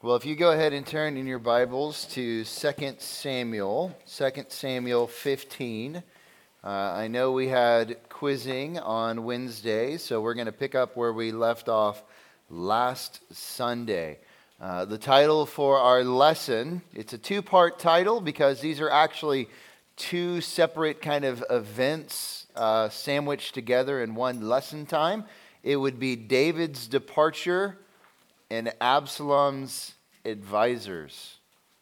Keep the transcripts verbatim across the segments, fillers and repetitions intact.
Well, if you go ahead and turn in your Bibles to Second Samuel, Second Samuel fifteen. Uh, I know we had quizzing on Wednesday, so we're going to pick up where we left off last Sunday. Uh, the title for our lesson, it's a two-part title because these are actually two separate kind of events uh, sandwiched together in one lesson time. It would be David's departure and Absalom's advisors.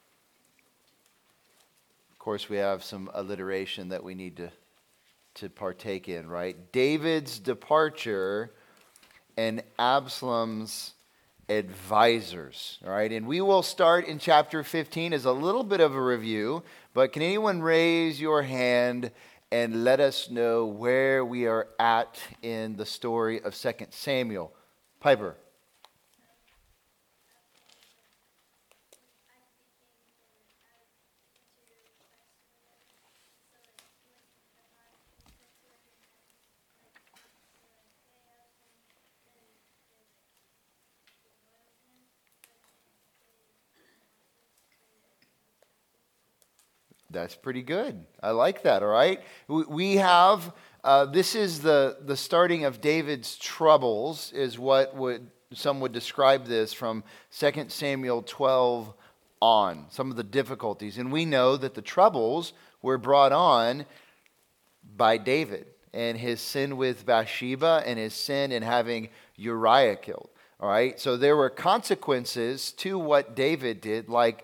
Of course, we have some alliteration that we need to, to partake in, right? David's departure and Absalom's advisors, all right? And we will start in chapter fifteen as a little bit of a review, but can anyone raise your hand and let us know where we are at in the story of Second Samuel? Piper. That's pretty good. I like that, all right? We have, uh, this is the, the starting of David's troubles, is what would some would describe this from Second Samuel twelve on, some of the difficulties. And we know that the troubles were brought on by David and his sin with Bathsheba and his sin in having Uriah killed, all right? So there were consequences to what David did, like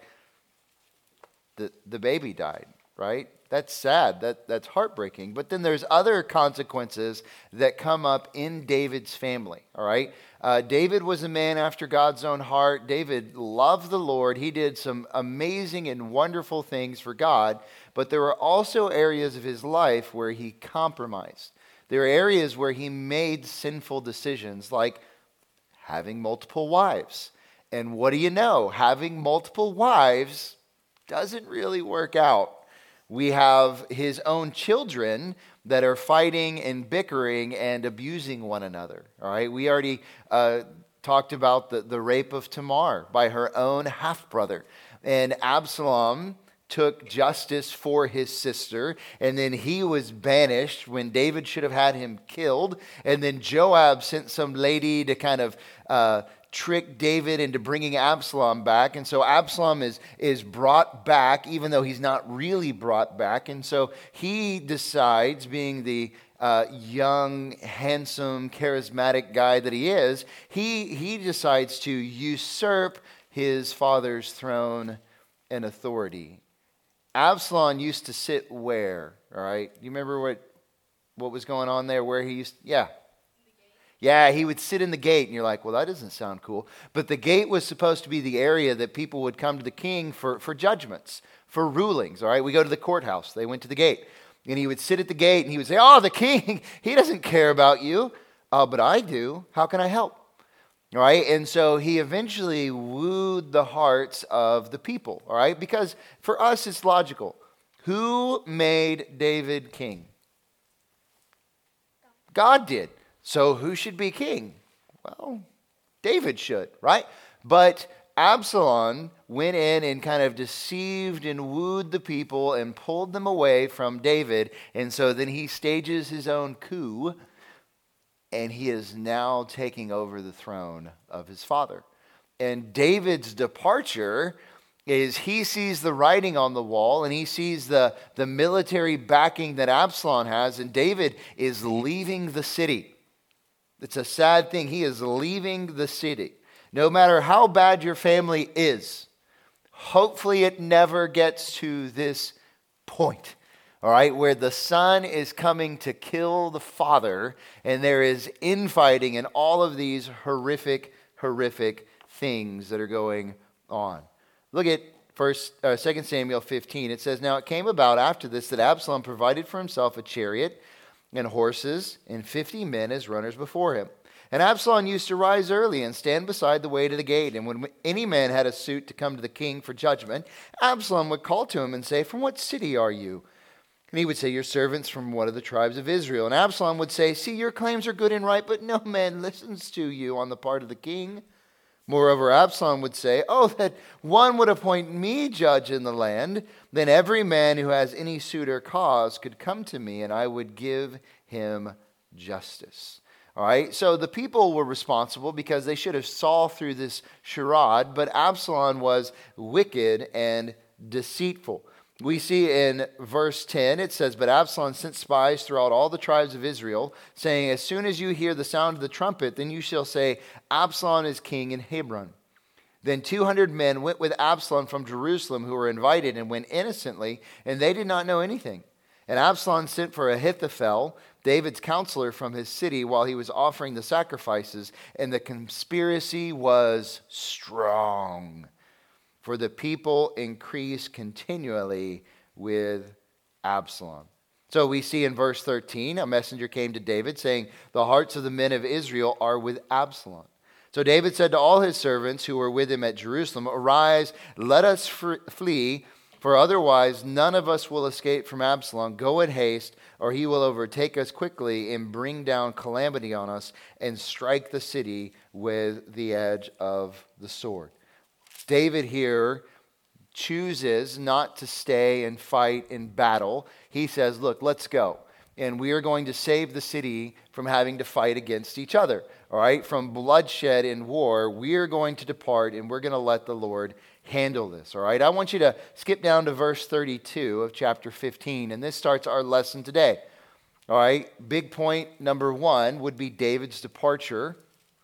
The, the baby died, right? That's sad. That, that's heartbreaking. But then there's other consequences that come up in David's family, all right? Uh, David was a man after God's own heart. David loved the Lord. He did some amazing and wonderful things for God. But there were also areas of his life where he compromised. There are areas where he made sinful decisions, like having multiple wives. And what do you know? Having multiple wives doesn't really work out. We have his own children that are fighting and bickering and abusing one another. All right, we already uh, talked about the, the rape of Tamar by her own half-brother. And Absalom took justice for his sister, and then he was banished when David should have had him killed. And then Joab sent some lady to kind of uh, trick David into bringing Absalom back. And so Absalom is, is brought back, even though he's not really brought back. And so he decides, being the uh, young, handsome, charismatic guy that he is, he, he decides to usurp his father's throne and authority. Absalom used to sit where, all right? You remember what, what was going on there, where he used to, yeah. Yeah, he would sit in the gate, and you're like, well, that doesn't sound cool. But the gate was supposed to be the area that people would come to the king for, for judgments, for rulings, all right? We go to the courthouse. They went to the gate. And he would sit at the gate, and he would say, oh, the king, he doesn't care about you. Oh, but I do. How can I help? All right, and so he eventually wooed the hearts of the people, all right? Because for us, it's logical. Who made David king? God did. So who should be king? Well, David should, right? But Absalom went in and kind of deceived and wooed the people and pulled them away from David. And so then he stages his own coup, and he is now taking over the throne of his father. And David's departure is he sees the writing on the wall, and he sees the, the military backing that Absalom has, and David is leaving the city. It's a sad thing. He is leaving the city. No matter how bad your family is, hopefully it never gets to this point, all right, where the son is coming to kill the father, and there is infighting and all of these horrific, horrific things that are going on. Look at First, uh, Second Samuel fifteen. It says, now it came about after this that Absalom provided for himself a chariot and horses and fifty men as runners before him. And Absalom used to rise early and stand beside the way to the gate. And when any man had a suit to come to the king for judgment, Absalom would call to him and say, from what city are you? And he would say, your servants from one of the tribes of Israel. And Absalom would say, see, your claims are good and right, but no man listens to you on the part of the king. Moreover, Absalom would say, oh, that one would appoint me judge in the land, then every man who has any suit or cause could come to me, and I would give him justice. All right, so the people were responsible because they should have saw through this charade, but Absalom was wicked and deceitful. We see in verse ten, it says, but Absalom sent spies throughout all the tribes of Israel, saying, as soon as you hear the sound of the trumpet, then you shall say, Absalom is king in Hebron. Then two hundred men went with Absalom from Jerusalem who were invited and went innocently, and they did not know anything. And Absalom sent for Ahithophel, David's counselor, from his city while he was offering the sacrifices, and the conspiracy was strong. For the people increased continually with Absalom. So we see in verse thirteen, a messenger came to David saying, the hearts of the men of Israel are with Absalom. So David said to all his servants who were with him at Jerusalem, arise, let us flee, for otherwise none of us will escape from Absalom. Go in haste, or he will overtake us quickly and bring down calamity on us and strike the city with the edge of the sword. David here chooses not to stay and fight in battle. He says, look, let's go. And we are going to save the city from having to fight against each other. All right, from bloodshed in war, we are going to depart and we're going to let the Lord handle this. All right, I want you to skip down to verse thirty-two of chapter fifteen, and this starts our lesson today. All right, big point number one would be David's departure.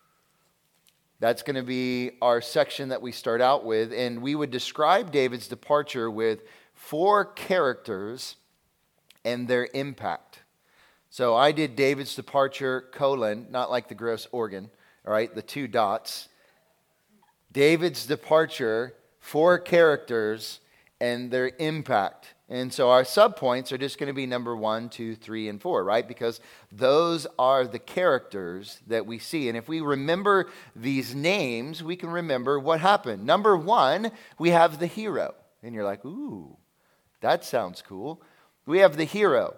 That's going to be our section that we start out with, and we would describe David's departure with four characters and their impact. So I did David's departure, colon, not like the gross organ, all right, the two dots. David's departure, four characters, and their impact. And so our subpoints are just going to be number one, two, three, and four, right? Because those are the characters that we see. And if we remember these names, we can remember what happened. Number one, we have the hero. And you're like, ooh, that sounds cool. We have the hero.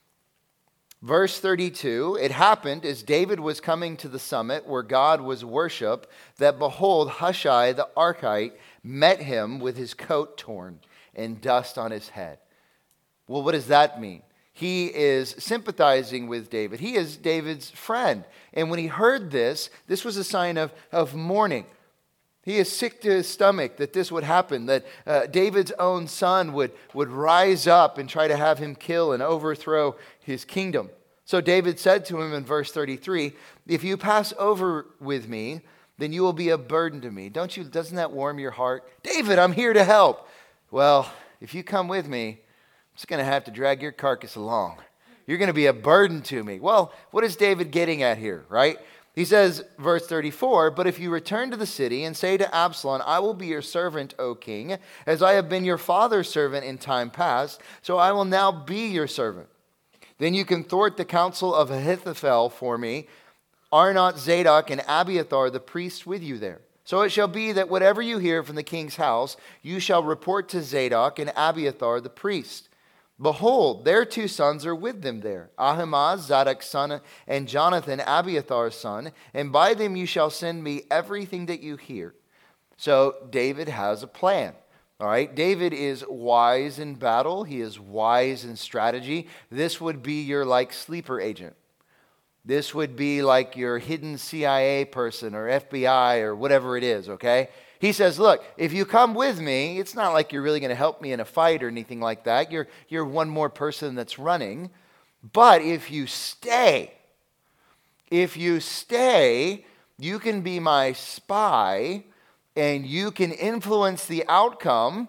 Verse thirty-two, it happened as David was coming to the summit where God was worshipped, that behold, Hushai the Archite met him with his coat torn and dust on his head. Well, what does that mean? He is sympathizing with David. He is David's friend. And when he heard this, this was a sign of, of mourning. He is sick to his stomach that this would happen, that uh, David's own son would, would rise up and try to have him kill and overthrow his kingdom. So David said to him in verse thirty-three, if you pass over with me, then you will be a burden to me. Don't you, doesn't that warm your heart? David, I'm here to help. Well, if you come with me, I'm just going to have to drag your carcass along. You're going to be a burden to me. Well, what is David getting at here, right? He says, verse thirty-four, but if you return to the city and say to Absalom, I will be your servant, O king, as I have been your father's servant in time past, so I will now be your servant. Then you can thwart the counsel of Ahithophel for me. Are not Zadok and Abiathar the priests with you there? So it shall be that whatever you hear from the king's house, you shall report to Zadok and Abiathar the priest. Behold, their two sons are with them there, Ahimaaz, Zadok's son, and Jonathan, Abiathar's son, and by them you shall send me everything that you hear. So David has a plan. All right, David is wise in battle. He is wise in strategy. This would be your like sleeper agent. This would be like your hidden C I A person or F B I or whatever it is, okay? He says, look, if you come with me, it's not like you're really going to help me in a fight or anything like that. You're, you're one more person that's running. But if you stay, if you stay, you can be my spy and you can influence the outcome,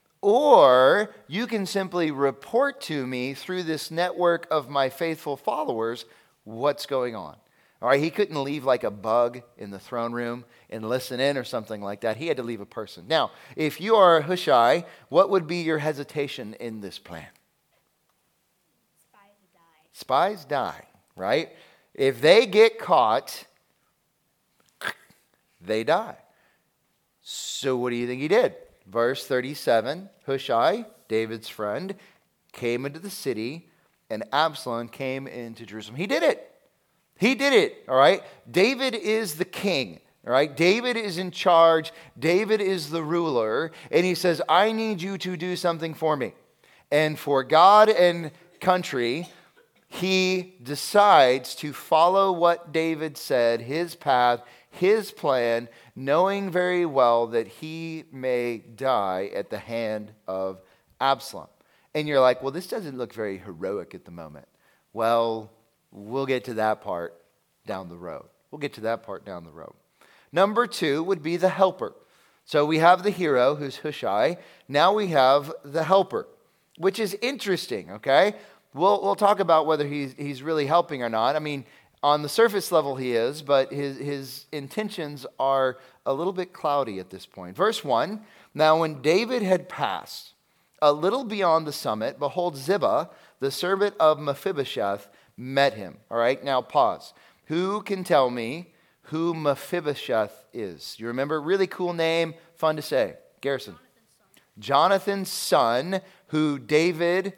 or you can simply report to me through this network of my faithful followers what's going on. All right, he couldn't leave like a bug in the throne room and listen in or something like that. He had to leave a person. Now, if you are Hushai, what would be your hesitation in this plan? Spies die. Spies die, right? If they get caught, they die. So what do you think he did? Verse thirty-seven, Hushai, David's friend, came into the city, and Absalom came into Jerusalem. He did it. He did it, all right? David is the king. All right, David is in charge. David is the ruler. And he says, I need you to do something for me. And for God and country, he decides to follow what David said, his path, his plan, knowing very well that he may die at the hand of Absalom. And you're like, well, this doesn't look very heroic at the moment. Well, we'll get to that part down the road. We'll get to that part down the road. Number two would be the helper. So we have the hero, who's Hushai. Now we have the helper, which is interesting, okay? We'll we'll talk about whether he's, he's really helping or not. I mean, on the surface level he is, but his, his intentions are a little bit cloudy at this point. Verse one, now when David had passed a little beyond the summit, behold, Ziba, the servant of Mephibosheth, met him. All right, now pause. Who can tell me who Mephibosheth is? You remember? Really cool name, fun to say. Garrison. Jonathan's son, Jonathan's son who David...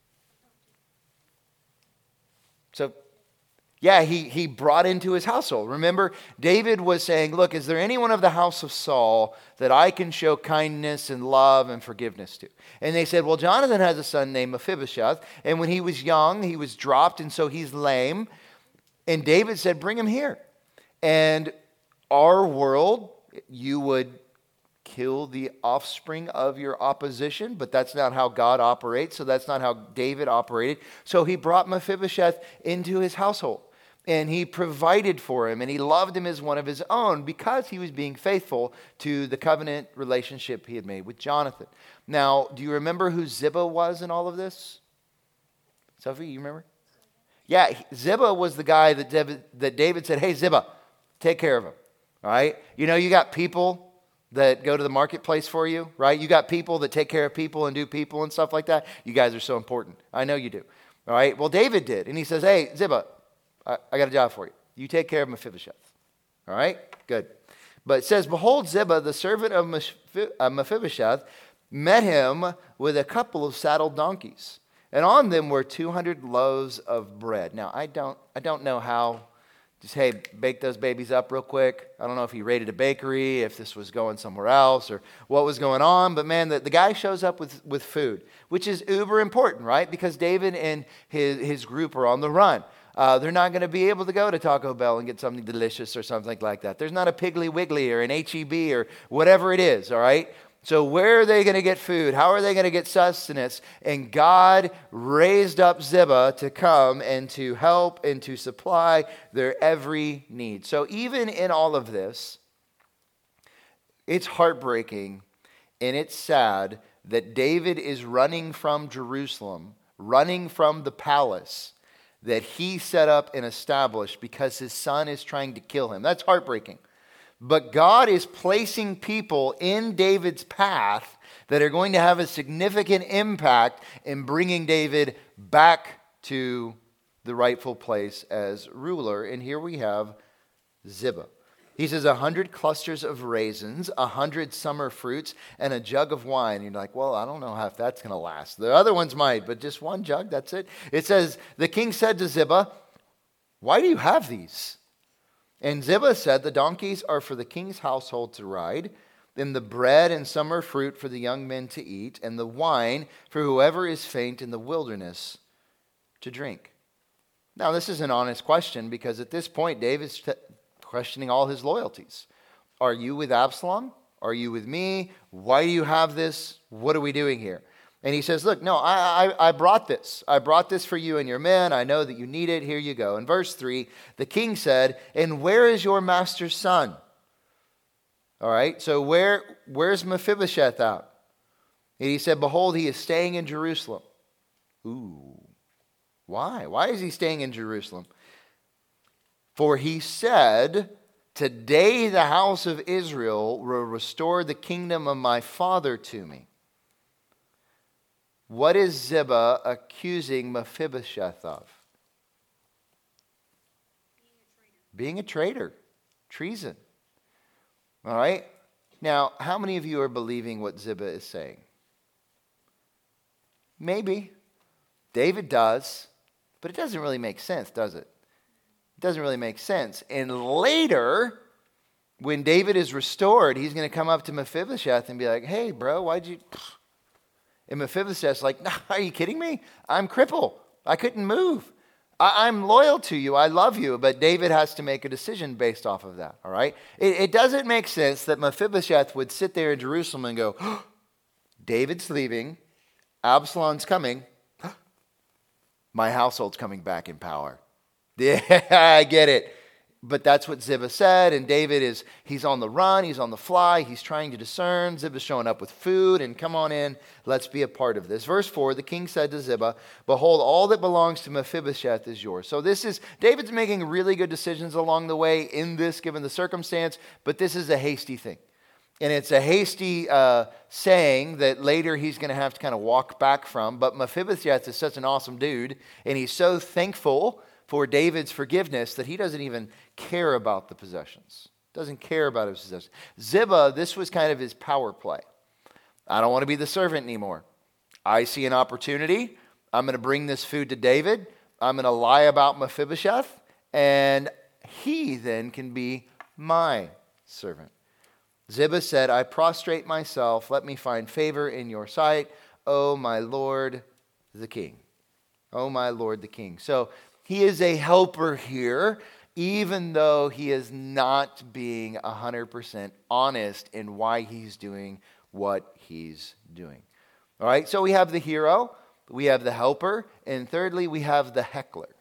So, yeah, he, he brought into his household. Remember, David was saying, look, is there anyone of the house of Saul that I can show kindness and love and forgiveness to? And they said, well, Jonathan has a son named Mephibosheth, and when he was young, he was dropped, and so he's lame. And David said, bring him here. And our world, you would kill the offspring of your opposition, but that's not how God operates, so that's not how David operated. So he brought Mephibosheth into his household, and he provided for him, and he loved him as one of his own because he was being faithful to the covenant relationship he had made with Jonathan. Now, do you remember who Ziba was in all of this? Sophie, you remember? Yeah, Ziba was the guy that David, that David said, hey, Ziba, take care of him, all right? You know, you got people that go to the marketplace for you, right? You got people that take care of people and do people and stuff like that. You guys are so important. I know you do. All right? Well, David did. And he says, hey, Ziba, I, I got a job for you. You take care of Mephibosheth. All right? Good. But it says, behold, Ziba, the servant of Mephibosheth, met him with a couple of saddled donkeys. And on them were two hundred loaves of bread. Now, I don't, I don't know how... Just, hey, bake those babies up real quick. I don't know if he raided a bakery, if this was going somewhere else, or what was going on. But, man, the, the guy shows up with, with food, which is uber important, right? Because David and his, his group are on the run. Uh, they're not going to be able to go to Taco Bell and get something delicious or something like that. There's not a Piggly Wiggly or an H E B or whatever it is, all right? So where are they going to get food? How are they going to get sustenance? And God raised up Ziba to come and to help and to supply their every need. So even in all of this, it's heartbreaking and it's sad that David is running from Jerusalem, running from the palace that he set up and established because his son is trying to kill him. That's heartbreaking. But God is placing people in David's path that are going to have a significant impact in bringing David back to the rightful place as ruler. And here we have Ziba. He says, a hundred clusters of raisins, a hundred summer fruits, and a jug of wine. And you're like, well, I don't know how if that's going to last. The other ones might, but just one jug, that's it. It says, the king said to Ziba, why do you have these? And Ziba said, the donkeys are for the king's household to ride, then the bread and summer fruit for the young men to eat, and the wine for whoever is faint in the wilderness to drink. Now, this is an honest question because at this point, David's t- questioning all his loyalties. Are you with Absalom? Are you with me? Why do you have this? What are we doing here? And he says, look, no, I, I, I brought this. I brought this for you and your men. I know that you need it. Here you go. In verse three, the king said, and where is your master's son? All right, so where where's Mephibosheth out? And he said, behold, he is staying in Jerusalem. Ooh, why? Why is he staying in Jerusalem? For he said, today the house of Israel will restore the kingdom of my father to me. What is Ziba accusing Mephibosheth of? Being a traitor. Being a traitor. Treason. All right? Now, how many of you are believing what Ziba is saying? Maybe. David does. But it doesn't really make sense, does it? It doesn't really make sense. And later, when David is restored, he's going to come up to Mephibosheth and be like, hey, bro, why'd you... And Mephibosheth's like, nah, are you kidding me? I'm crippled. I couldn't move. I, I'm loyal to you. I love you. But David has to make a decision based off of that, all right? It, it doesn't make sense that Mephibosheth would sit there in Jerusalem and go, oh, David's leaving, Absalom's coming, my household's coming back in power. Yeah, I get it. But that's what Ziba said, and David is, he's on the run, he's on the fly, he's trying to discern. Ziba's showing up with food, and come on in, let's be a part of this. Verse four, the king said to Ziba, behold, all that belongs to Mephibosheth is yours. So this is, David's making really good decisions along the way in this, given the circumstance, but this is a hasty thing. And it's a hasty uh, saying that later he's going to have to kind of walk back from, but Mephibosheth is such an awesome dude, and he's so thankful for David's forgiveness that he doesn't even care about the possessions. Doesn't care about his possessions. Ziba, this was kind of his power play. I don't want to be the servant anymore. I see an opportunity. I'm going to bring this food to David. I'm going to lie about Mephibosheth, and he then can be my servant. Ziba said, I prostrate myself. Let me find favor in your sight, O my Lord the king. O my Lord the king. So he is a helper here, even though he is not being one hundred percent honest in why he's doing what he's doing. All right, so we have the hero, we have the helper, and thirdly, we have the heckler.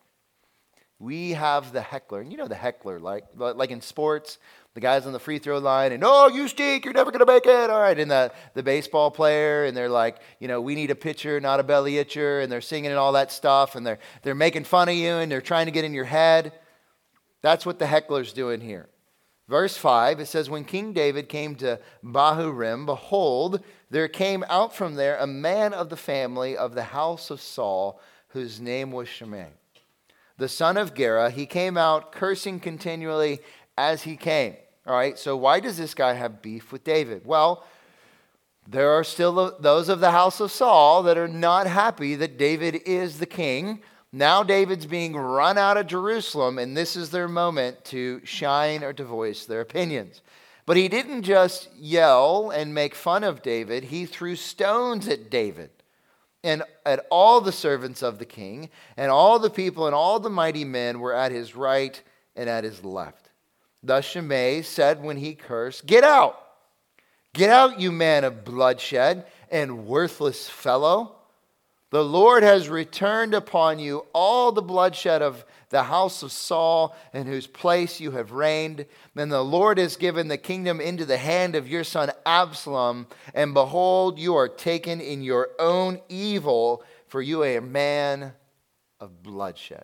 We have the heckler. And you know the heckler, like, like in sports, the guys on the free throw line, and, oh, you stink, you're never going to make it. All right, and the, the baseball player, and they're like, you know, we need a pitcher, not a belly itcher, and they're singing and all that stuff, and they're, they're making fun of you, and they're trying to get in your head. That's what the heckler's doing here. Verse five, it says, when King David came to Bahurim, behold, there came out from there a man of the family of the house of Saul, whose name was Shimei, the son of Gera. He came out cursing continually as he came. All right, so why does this guy have beef with David? Well, there are still those of the house of Saul that are not happy that David is the king. Now David's being run out of Jerusalem, and this is their moment to shine or to voice their opinions. But he didn't just yell and make fun of David. He threw stones at David and at all the servants of the king, and all the people and all the mighty men were at his right and at his left. Thus Shimei said when he cursed, get out, get out, you man of bloodshed and worthless fellow. The Lord has returned upon you all the bloodshed of the house of Saul, in whose place you have reigned. And the Lord has given the kingdom into the hand of your son Absalom. And behold, you are taken in your own evil, for you are a man of bloodshed.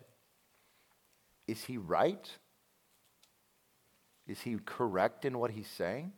Is he right? Is he correct in what he's saying?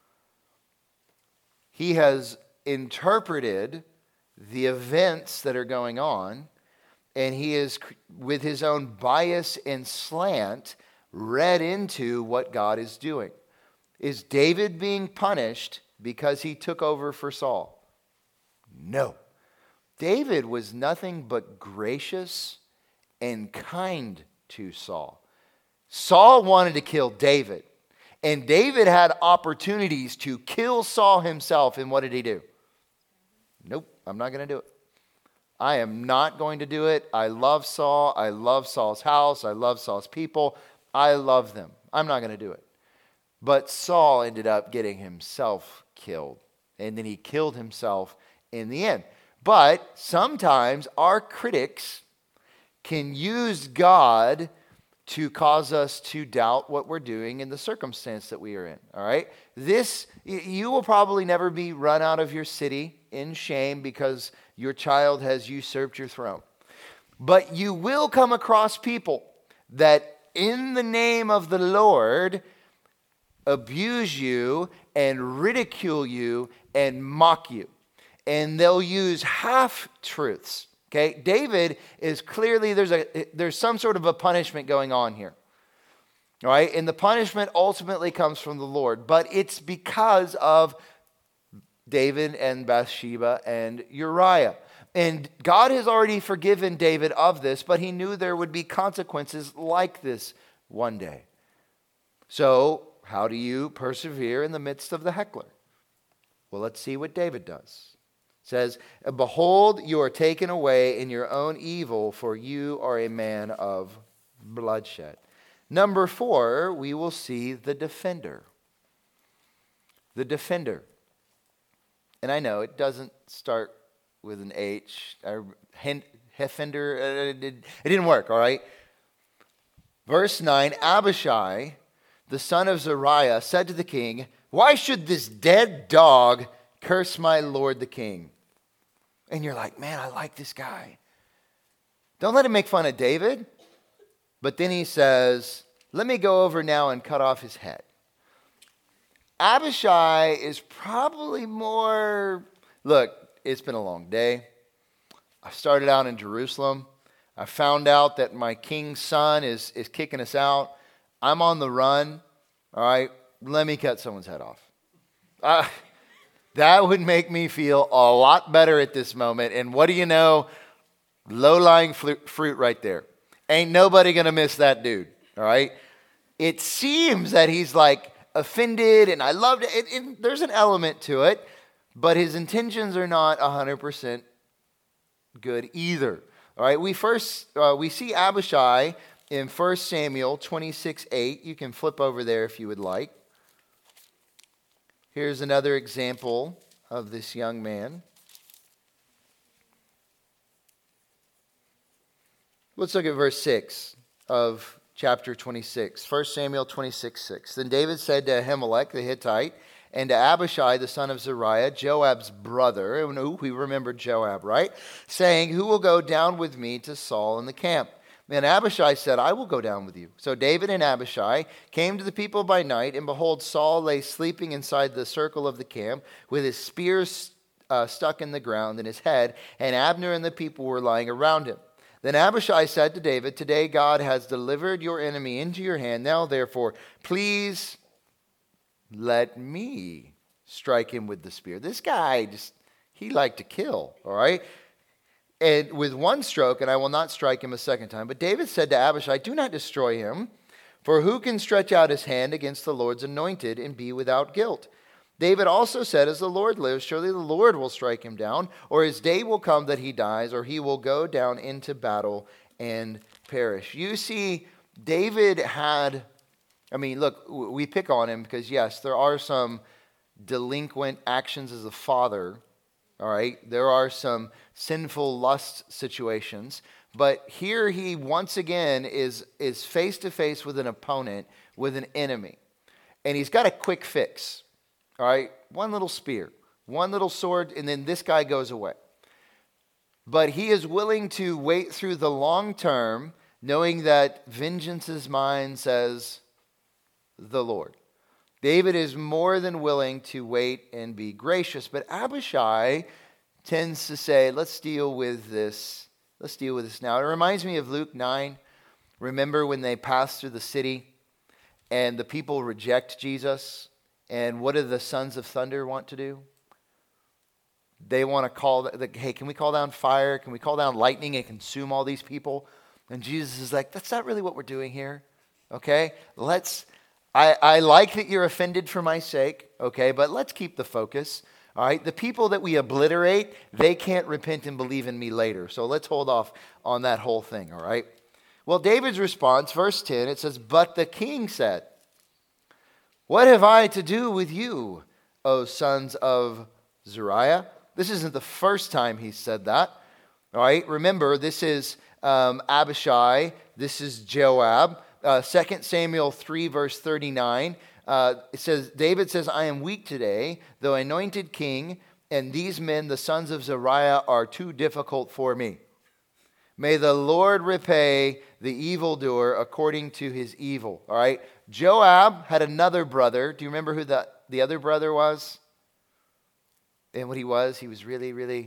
He has interpreted the events that are going on, and he is, with his own bias and slant, read into what God is doing. Is David being punished because he took over for Saul? No. David was nothing but gracious and kind to Saul. Saul wanted to kill David, and David had opportunities to kill Saul himself, and what did he do? Nope, I'm not going to do it. I am not going to do it. I love Saul. I love Saul's house. I love Saul's people. I love them. I'm not going to do it. But Saul ended up getting himself killed, and then he killed himself in the end. But sometimes our critics can use God to cause us to doubt what we're doing in the circumstance that we are in, all right? This, you will probably never be run out of your city in shame because your child has usurped your throne. But you will come across people that in the name of the Lord abuse you and ridicule you and mock you. And they'll use half-truths. Okay, David is clearly, there's a there's some sort of a punishment going on here. All right, and the punishment ultimately comes from the Lord, but it's because of David and Bathsheba and Uriah. And God has already forgiven David of this, but he knew there would be consequences like this one day. So how do you persevere in the midst of the heckler? Well, let's see what David does. It says, behold, you are taken away in your own evil, for you are a man of bloodshed. Number four, we will see the defender. The defender. And I know it doesn't start with an H. Hefender, it, it didn't work, all right? Verse nine, Abishai, the son of Zeruiah, said to the king, why should this dead dog curse my lord the king? And you're like, man, I like this guy. Don't let him make fun of David. But then he says, let me go over now and cut off his head. Abishai is probably more, look, it's been a long day. I started out in Jerusalem. I found out that my king's son is, is kicking us out. I'm on the run. All right, let me cut someone's head off. Uh, that would make me feel a lot better at this moment. And what do you know? Low-lying fruit right there. Ain't nobody going to miss that dude. All right? It seems that he's like offended, and I loved it. It, it. There's an element to it, but his intentions are not one hundred percent good either. All right, we first, uh, we see Abishai in First Samuel twenty-six eight. You can flip over there if you would like. Here's another example of this young man. Let's look at verse six of chapter twenty-six. First Samuel twenty-six six. Then David said to Ahimelech the Hittite and to Abishai the son of Zeruiah, Joab's brother, and ooh, we remember Joab, right? Saying, who will go down with me to Saul in the camp? And Abishai said, I will go down with you. So David and Abishai came to the people by night, and behold, Saul lay sleeping inside the circle of the camp with his spears uh, stuck in the ground in his head, and Abner and the people were lying around him. Then Abishai said to David, today God has delivered your enemy into your hand. Now, therefore, please let me strike him with the spear. This guy, just he liked to kill, all right? And with one stroke, and I will not strike him a second time. But David said to Abishai, do not destroy him, for who can stretch out his hand against the Lord's anointed and be without guilt? David also said, as the Lord lives, surely the Lord will strike him down, or his day will come that he dies, or he will go down into battle and perish. You see, David had, I mean, look, we pick on him because, yes, there are some delinquent actions as a father, all right? There are some sinful lust situations, but here he once again is is face to face with an opponent, with an enemy, and he's got a quick fix. All right, one little spear, one little sword, and then this guy goes away. But he is willing to wait through the long term, knowing that vengeance is mine, says the Lord. David is more than willing to wait and be gracious, but Abishai tends to say, let's deal with this. Let's deal with this now. It reminds me of Luke nine. Remember when they passed through the city and the people reject Jesus? And what do the sons of thunder want to do? They want to call, hey, can we call down fire? Can we call down lightning and consume all these people? And Jesus is like, that's not really what we're doing here. Okay? Let's, I, I like that you're offended for my sake. Okay? But let's keep the focus. All right? The people that we obliterate, they can't repent and believe in me later. So let's hold off on that whole thing. All right? Well, David's response, verse ten, it says, but the king said, what have I to do with you, O sons of Zeruiah? This isn't the first time he said that. All right, remember, this is um, Abishai. This is Joab. Uh, Second Samuel three, verse thirty-nine. Uh, it says, David says, I am weak today, though anointed king, and these men, the sons of Zeruiah, are too difficult for me. May the Lord repay the evildoer according to his evil. All right. Joab had another brother. Do you remember who the, the other brother was? And what he was? He was really, really...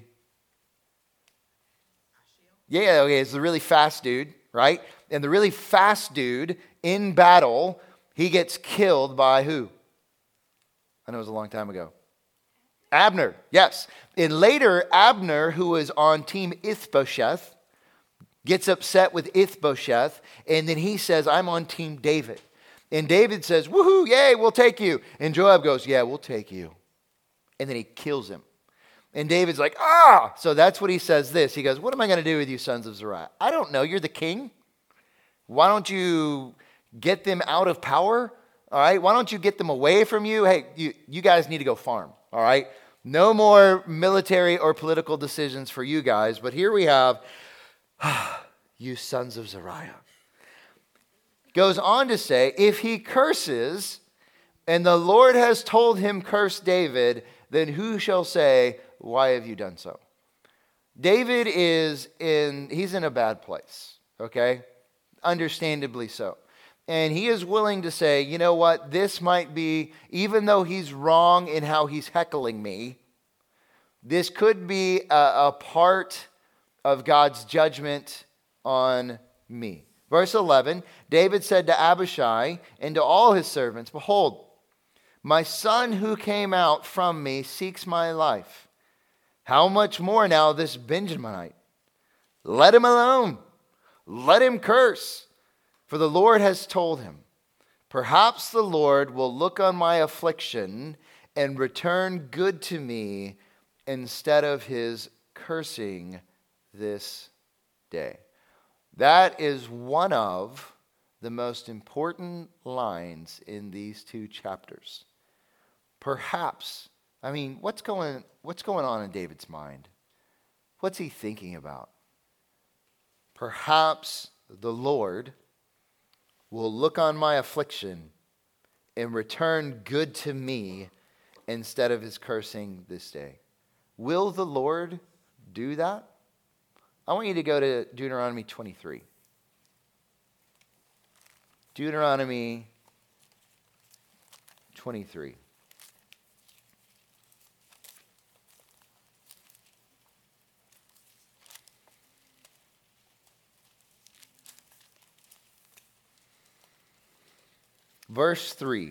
Yeah, okay, he's a really fast dude, right? And the really fast dude in battle, he gets killed by who? I know it was a long time ago. Abner, yes. And later, Abner, who was on team Ishbosheth, gets upset with Ishbosheth, and then he says, I'm on team David. And David says, woohoo, yay, we'll take you. And Joab goes, yeah, we'll take you. And then he kills him. And David's like, ah! So that's what he says this. He goes, what am I going to do with you sons of Zeruiah? I don't know. You're the king. Why don't you get them out of power? All right. Why don't you get them away from you? Hey, you, you guys need to go farm. All right. No more military or political decisions for you guys. But here we have, you sons of Zeruiah. Goes on to say, if he curses, and the Lord has told him curse David, then who shall say, why have you done so? David is in, he's in a bad place, okay? Understandably so. And he is willing to say, you know what, this might be, even though he's wrong in how he's heckling me, this could be a, a part of God's judgment on me. Verse eleven, David said to Abishai and to all his servants, behold, my son who came out from me seeks my life. How much more now this Benjaminite? Let him alone. Let him curse. For the Lord has told him, perhaps the Lord will look on my affliction and return good to me instead of his cursing this day. That is one of the most important lines in these two chapters. Perhaps, I mean, what's going, what's going on in David's mind? What's he thinking about? Perhaps the Lord will look on my affliction and return good to me instead of his cursing this day. Will the Lord do that? I want you to go to Deuteronomy twenty-three. Deuteronomy twenty-three. Verse three.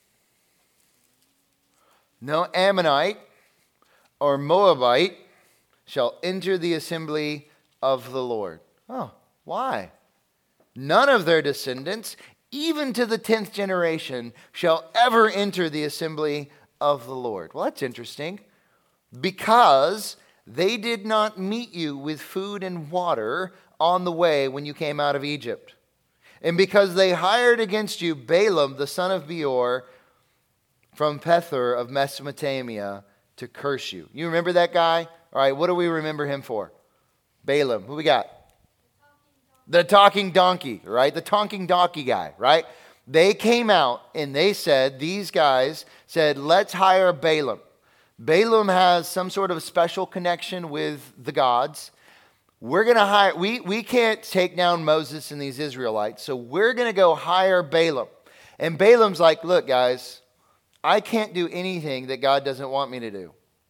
No Ammonite or Moabite shall enter the assembly of the Lord. Oh, why? None of their descendants, even to the tenth generation, shall ever enter the assembly of the Lord. Well, that's interesting. Because they did not meet you with food and water on the way when you came out of Egypt. And because they hired against you Balaam, the son of Beor, from Pethor of Mesopotamia, to curse you. You remember that guy? All right, what do we remember him for? Balaam. Who we got? The talking donkey, right? The talking donkey guy, right? They came out and they said, these guys said, let's hire Balaam. Balaam has some sort of special connection with the gods. We're going to hire, we, we can't take down Moses and these Israelites, so we're going to go hire Balaam. And Balaam's like, look, guys, I can't do anything that God doesn't want me to do.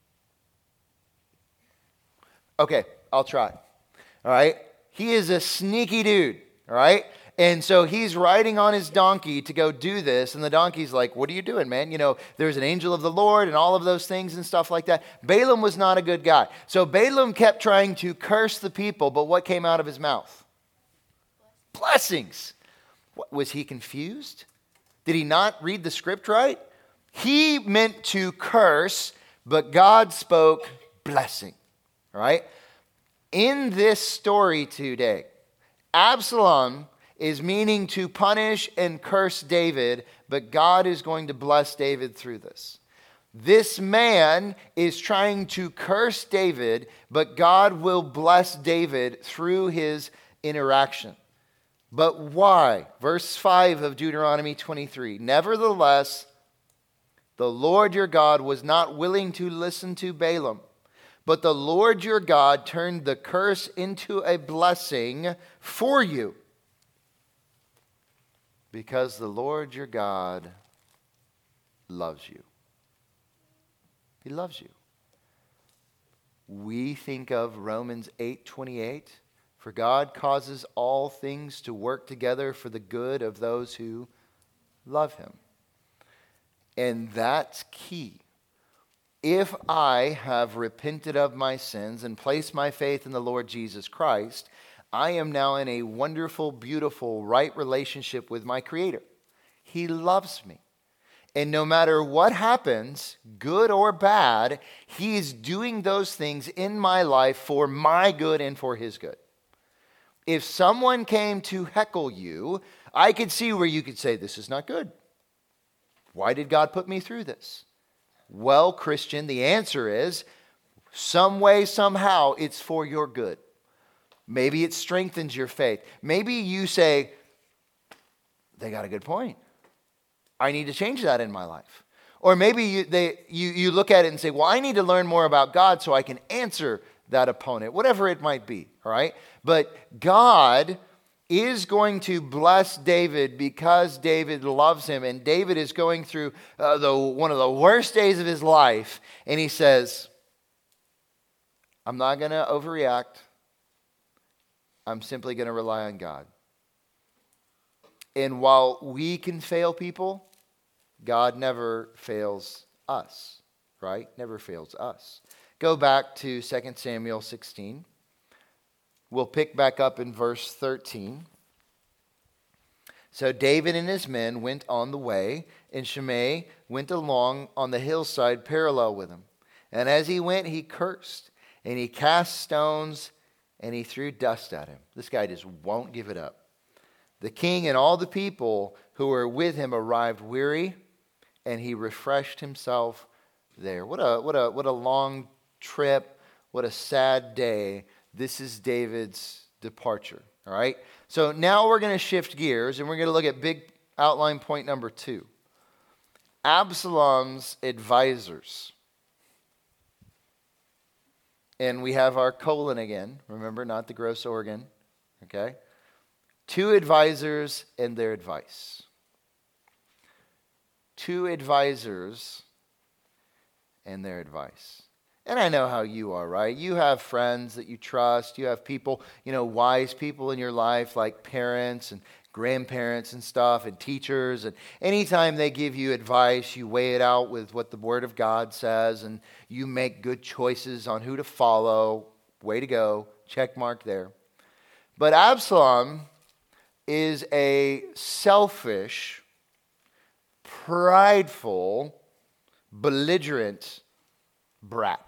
Okay, I'll try. All right? He is a sneaky dude, all right? And so he's riding on his donkey to go do this, and the donkey's like, what are you doing, man? You know, there's an angel of the Lord and all of those things and stuff like that. Balaam was not a good guy. So Balaam kept trying to curse the people, but what came out of his mouth? Blessings. What, was he confused? Did he not read the script right? He meant to curse, but God spoke blessing, all right? In this story today, Absalom is meaning to punish and curse David, but God is going to bless David through this. This man is trying to curse David, but God will bless David through his interaction. But why? Verse five of Deuteronomy twenty-three. Nevertheless, the Lord your God was not willing to listen to Balaam, but the Lord your God turned the curse into a blessing for you. Because the Lord your God loves you. He loves you. We think of Romans eight twenty-eight. For God causes all things to work together for the good of those who love him. And that's key. If I have repented of my sins and placed my faith in the Lord Jesus Christ, I am now in a wonderful, beautiful, right relationship with my Creator. He loves me. And no matter what happens, good or bad, he is doing those things in my life for my good and for his good. If someone came to heckle you, I could see where you could say, this is not good. Why did God put me through this? Well, Christian, the answer is, some way, somehow, it's for your good. Maybe it strengthens your faith. Maybe you say, they got a good point. I need to change that in my life. Or maybe you, they, you, you look at it and say, well, I need to learn more about God so I can answer that opponent, whatever it might be, all right? But God is going to bless David because David loves him, and David is going through uh, the one of the worst days of his life, and he says, I'm not going to overreact. I'm simply going to rely on God. And while we can fail people, God never fails us, right? Never fails us. Go back to Second Samuel sixteen. We'll pick back up in verse thirteen. So David and his men went on the way, and Shimei went along on the hillside parallel with him. And as he went, he cursed, and he cast stones, and he threw dust at him. This guy just won't give it up. The king and all the people who were with him arrived weary, and he refreshed himself there. What a what a what a long trip, what a sad day. This is David's departure. All right. So now we're going to shift gears, and we're going to look at big outline point number two. Absalom's advisors. And we have our colon again. Remember, not the gross organ. Okay. Two advisors and their advice. Two advisors and their advice. And I know how you are, right? You have friends that you trust. You have people, you know, wise people in your life like parents and grandparents and stuff and teachers. And anytime they give you advice, you weigh it out with what the Word of God says and you make good choices on who to follow. Way to go. Check mark there. But Absalom is a selfish, prideful, belligerent brat.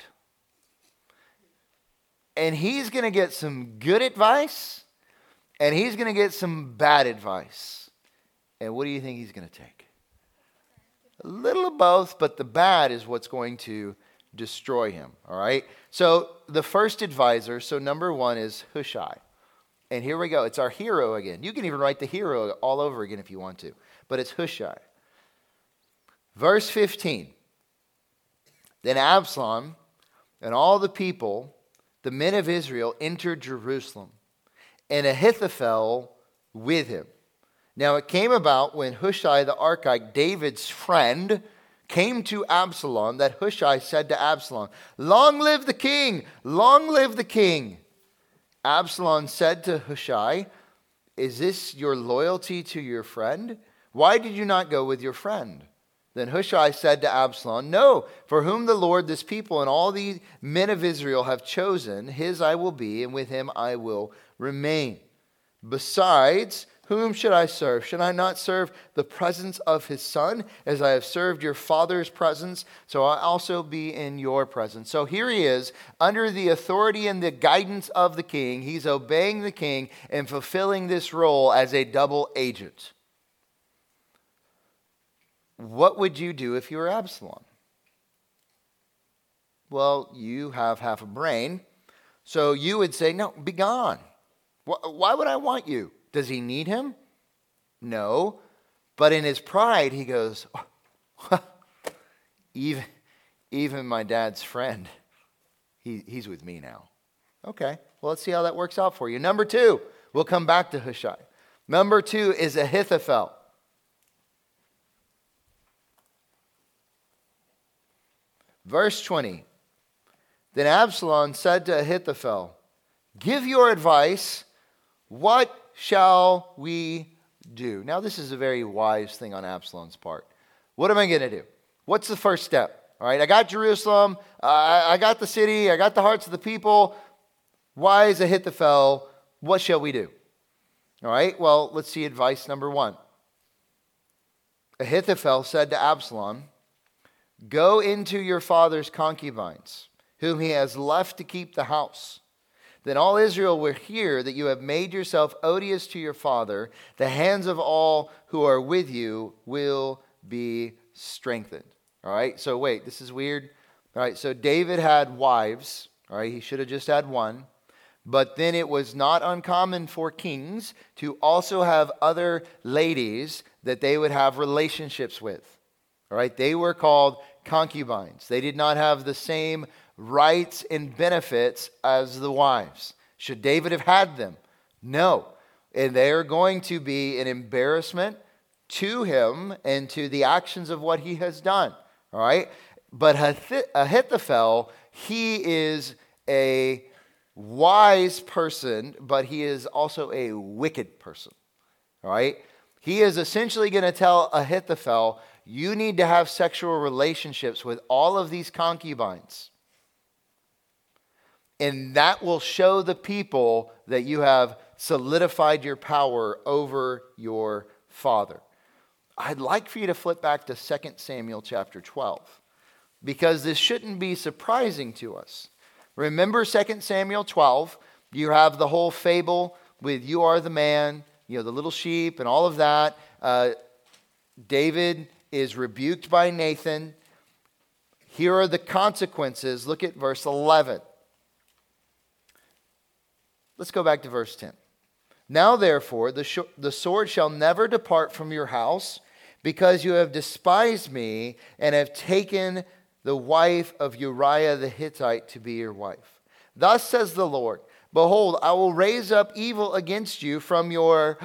And he's going to get some good advice, and he's going to get some bad advice. And what do you think he's going to take? A little of both, but the bad is what's going to destroy him, all right? So the first advisor, so number one is Hushai. And here we go. It's our hero again. You can even write the hero all over again if you want to. But it's Hushai. Verse fifteen. Then Absalom and all the people, the men of Israel, entered Jerusalem, and Ahithophel with him. Now it came about when Hushai the Archite, David's friend, came to Absalom, that Hushai said to Absalom, "Long live the king! Long live the king!" Absalom said to Hushai, "Is this your loyalty to your friend? Why did you not go with your friend?" Then Hushai said to Absalom, "No, for whom the Lord, this people, and all the men of Israel have chosen, his I will be, and with him I will remain. Besides, whom should I serve? Should I not serve the presence of his son, as I have served your father's presence? So I also be in your presence." So here he is, under the authority and the guidance of the king. He's obeying the king and fulfilling this role as a double agent. What would you do if you were Absalom? Well, you have half a brain, so you would say, "No, be gone. Why would I want you?" Does he need him? No. But in his pride, he goes, oh, even, even my dad's friend, he, he's with me now. Okay, well, let's see how that works out for you. Number two, we'll come back to Hushai. Number two is Ahithophel. Verse twenty, then Absalom said to Ahithophel, "Give your advice. What shall we do?" Now, this is a very wise thing on Absalom's part. What am I going to do? What's the first step? All right, I got Jerusalem. Uh, I got the city. I got the hearts of the people. Wise Ahithophel, what shall we do? All right, well, let's see advice number one. Ahithophel said to Absalom, "Go into your father's concubines, whom he has left to keep the house. Then all Israel will hear that you have made yourself odious to your father. The hands of all who are with you will be strengthened." All right, so wait, this is weird. All right, so David had wives. All right, he should have just had one. But then it was not uncommon for kings to also have other ladies that they would have relationships with. All right, they were called concubines. They did not have the same rights and benefits as the wives. Should David have had them? No. And they are going to be an embarrassment to him and to the actions of what he has done. All right? But Ahithophel, he is a wise person, but he is also a wicked person. All right? He is essentially going to tell Ahithophel, you need to have sexual relationships with all of these concubines. And that will show the people that you have solidified your power over your father. I'd like for you to flip back to Second Samuel chapter twelve, because this shouldn't be surprising to us. Remember Second Samuel twelve, you have the whole fable with you are the man, you know, the little sheep and all of that. Uh, David is rebuked by Nathan. Here are the consequences. Look at verse eleven. Let's go back to verse ten. Now therefore, the, sh- the sword shall never depart from your house, because you have despised me and have taken the wife of Uriah the Hittite to be your wife. Thus says the Lord, behold, I will raise up evil against you from your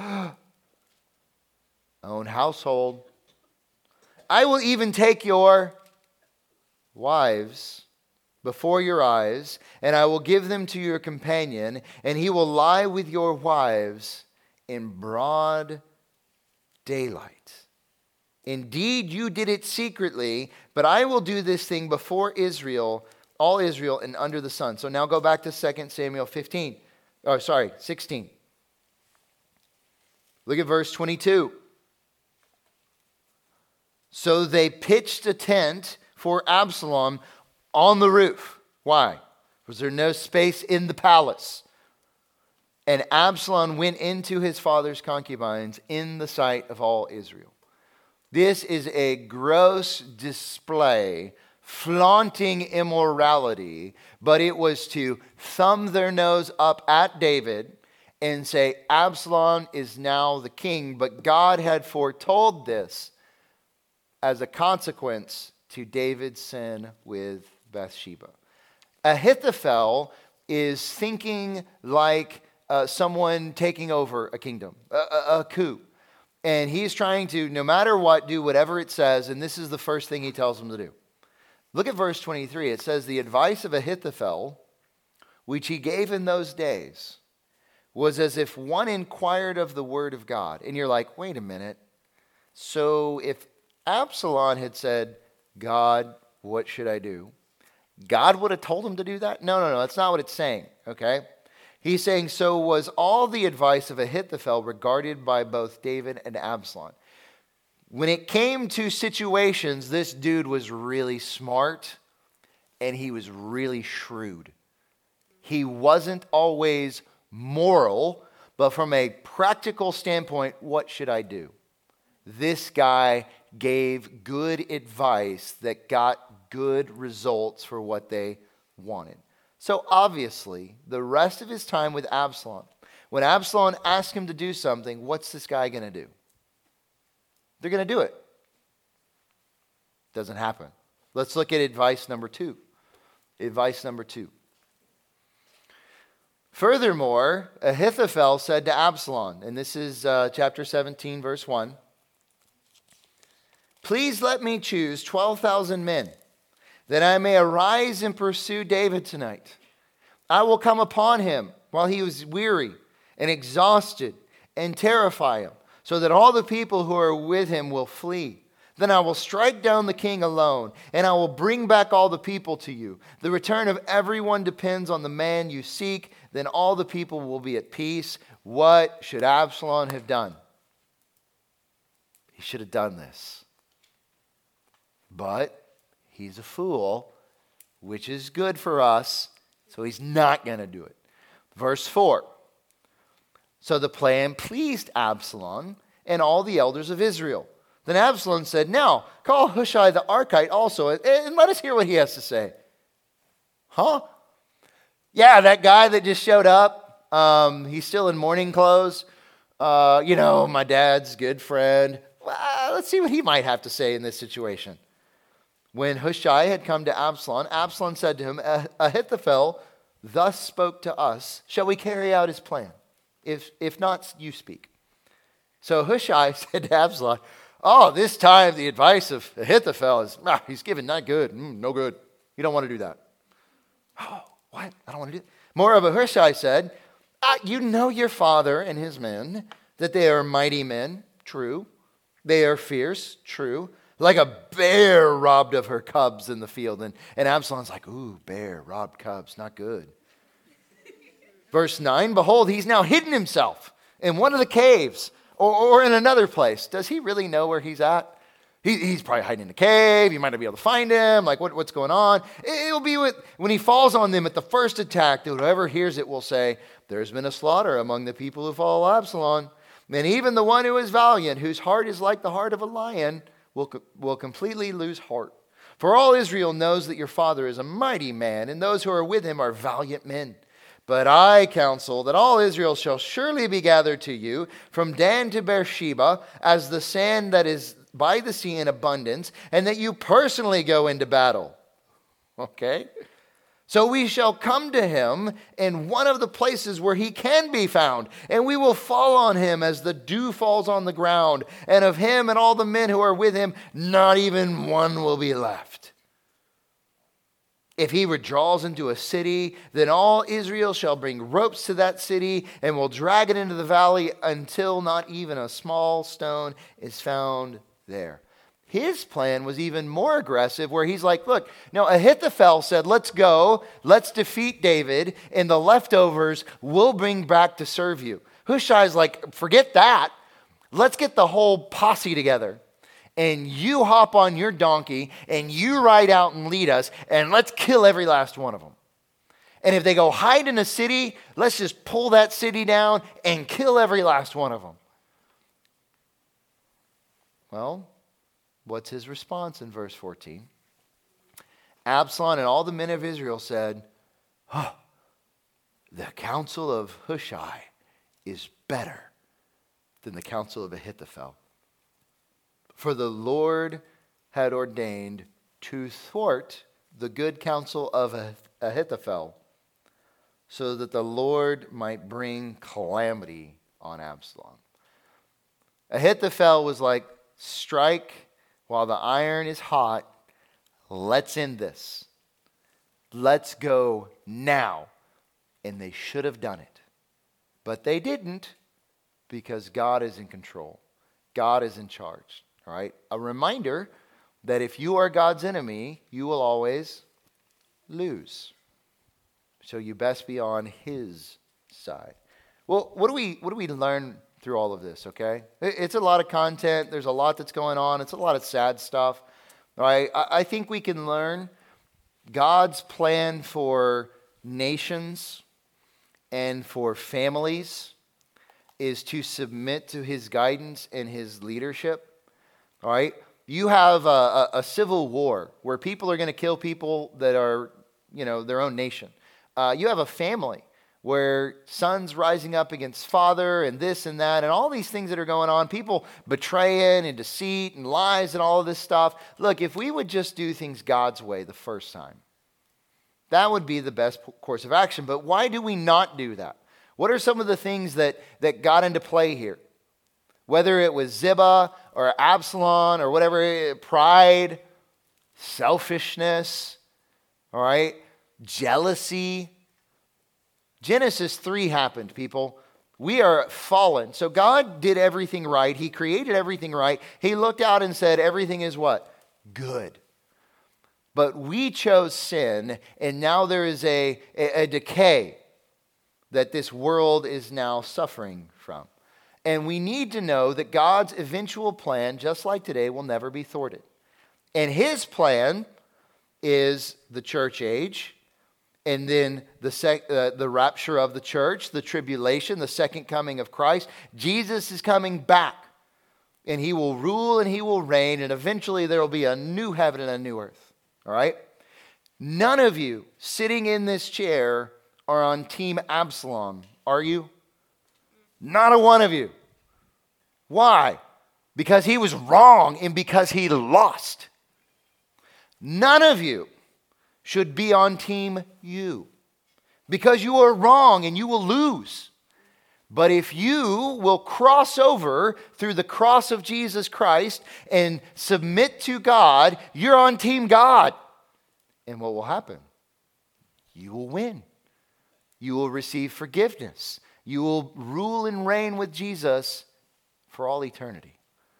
own household. I will even take your wives before your eyes, and I will give them to your companion, and he will lie with your wives in broad daylight. Indeed, you did it secretly, but I will do this thing before Israel, all Israel, and under the sun. So now go back to Second Samuel fifteen. Oh, sorry, sixteen. Look at verse twenty-two. So they pitched a tent for Absalom on the roof. Why? Was there no space in the palace? And Absalom went into his father's concubines in the sight of all Israel. This is a gross display, flaunting immorality, but it was to thumb their nose up at David and say, Absalom is now the king, but God had foretold this as a consequence to David's sin with Bathsheba. Ahithophel is thinking like uh, someone taking over a kingdom, a, a, a coup. And he's trying to, no matter what, do whatever it says, and this is the first thing he tells them to do. Look at verse twenty-three. It says, the advice of Ahithophel, which he gave in those days, was as if one inquired of the word of God. And you're like, wait a minute. So if Absalom had said, God, what should I do? God would have told him to do that? No, no, no. That's not what it's saying, okay? He's saying, so was all the advice of Ahithophel regarded by both David and Absalom. When it came to situations, this dude was really smart and he was really shrewd. He wasn't always moral, but from a practical standpoint, what should I do? This guy gave good advice that got good results for what they wanted. So obviously, the rest of his time with Absalom, when Absalom asked him to do something, what's this guy going to do? They're going to do it. Doesn't happen. Let's look at advice number two. Advice number two. Furthermore, Ahithophel said to Absalom, and this is uh, chapter seventeen, verse one, please let me choose twelve thousand men, that I may arise and pursue David tonight. I will come upon him while he is weary and exhausted and terrify him, so that all the people who are with him will flee. Then I will strike down the king alone, and I will bring back all the people to you. The return of everyone depends on the man you seek. Then all the people will be at peace. What should Absalom have done? He should have done this. But he's a fool, which is good for us, so he's not going to do it. Verse four. So the plan pleased Absalom and all the elders of Israel. Then Absalom said, now call Hushai the Archite also, and let us hear what he has to say. Huh? Yeah, that guy that just showed up, um, he's still in mourning clothes. Uh, you know, my dad's good friend. Well, let's see what he might have to say in this situation. When Hushai had come to Absalom, Absalom said to him, Ahithophel thus spoke to us. Shall we carry out his plan? If, if not, you speak. So Hushai said to Absalom, oh, this time the advice of Ahithophel is, ah, he's given not good, mm, no good. You don't want to do that. Oh, what? I don't want to do that. Moreover, Hushai said, ah, you know your father and his men, that they are mighty men, true. They are fierce, true. Like a bear robbed of her cubs in the field. And, and Absalom's like, ooh, bear, robbed cubs, not good. Verse nine, behold, he's now hidden himself in one of the caves or, or in another place. Does he really know where he's at? He, he's probably hiding in a cave. You might not be able to find him. Like, what, what's going on? It, it'll be with, when he falls on them at the first attack, that whoever hears it will say, there's been a slaughter among the people who follow Absalom. And even the one who is valiant, whose heart is like the heart of a lion, will, will completely lose heart. For all Israel knows that your father is a mighty man, and those who are with him are valiant men. But I counsel that all Israel shall surely be gathered to you, from Dan to Beersheba, as the sand that is by the sea in abundance, and that you personally go into battle. Okay? So we shall come to him in one of the places where he can be found, and we will fall on him as the dew falls on the ground, and of him and all the men who are with him, not even one will be left. If he withdraws into a city, then all Israel shall bring ropes to that city and will drag it into the valley until not even a small stone is found there. His plan was even more aggressive, where he's like, look, now Ahithophel said, let's go, let's defeat David, and the leftovers we'll bring back to serve you. Hushai's like, forget that. Let's get the whole posse together. And you hop on your donkey, and you ride out and lead us, and let's kill every last one of them. And if they go hide in a city, let's just pull that city down and kill every last one of them. Well, what's his response in verse fourteen? Absalom and all the men of Israel said, oh, the counsel of Hushai is better than the counsel of Ahithophel. For the Lord had ordained to thwart the good counsel of Ahithophel, so that the Lord might bring calamity on Absalom. Ahithophel was like, strike while the iron is hot. Let's end this. Let's go now. And they should have done it. But they didn't, because God is in control. God is in charge. All right? A reminder that if you are God's enemy, you will always lose. So you best be on his side. Well, what do we what do we learn through all of this, okay? It's a lot of content. There's a lot that's going on. It's a lot of sad stuff. All right? I think we can learn God's plan for nations and for families is to submit to his guidance and his leadership. All right? You have a, a, a civil war where people are going to kill people that are, you know, their own nation. Uh, you have a family where son's rising up against father and this and that and all these things that are going on. People betraying and deceit and lies and all of this stuff. Look, if we would just do things God's way the first time, that would be the best course of action. But why do we not do that? What are some of the things that, that got into play here? Whether it was Ziba or Absalom or whatever, pride, selfishness, all right, jealousy. Genesis three happened, people. We are fallen. So God did everything right. He created everything right. He looked out and said, everything is what? Good. But we chose sin, and now there is a, a, a decay that this world is now suffering from. And we need to know that God's eventual plan, just like today, will never be thwarted. And his plan is the church age, and then the sec- uh, the rapture of the church, the tribulation, the second coming of Christ. Jesus is coming back, and he will rule and he will reign, and eventually there will be a new heaven and a new earth. All right? None of you sitting in this chair are on Team Absalom, are you? Not a one of you. Why? Because he was wrong and because he lost. None of you should be on Team you, because you are wrong and you will lose. But if you will cross over through the cross of Jesus Christ and submit to God, you're on Team God. And what will happen? You will win. You will receive forgiveness. You will rule and reign with Jesus for all eternity.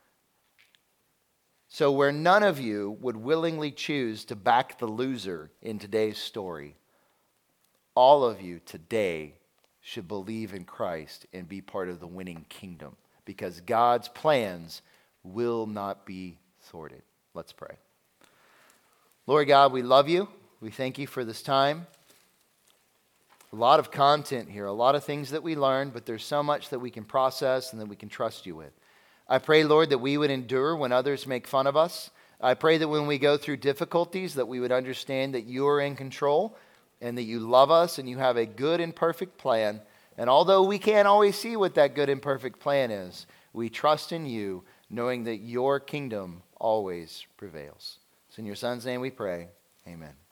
So where none of you would willingly choose to back the loser in today's story, all of you today should believe in Christ and be part of the winning kingdom, because God's plans will not be thwarted. Let's pray. Lord God, we love you. We thank you for this time. A lot of content here, a lot of things that we learned, but there's so much that we can process and that we can trust you with. I pray, Lord, that we would endure when others make fun of us. I pray that when we go through difficulties, that we would understand that you are in control and that you love us and you have a good and perfect plan. And although we can't always see what that good and perfect plan is, we trust in you, knowing that your kingdom always prevails. It's in your Son's name we pray. Amen.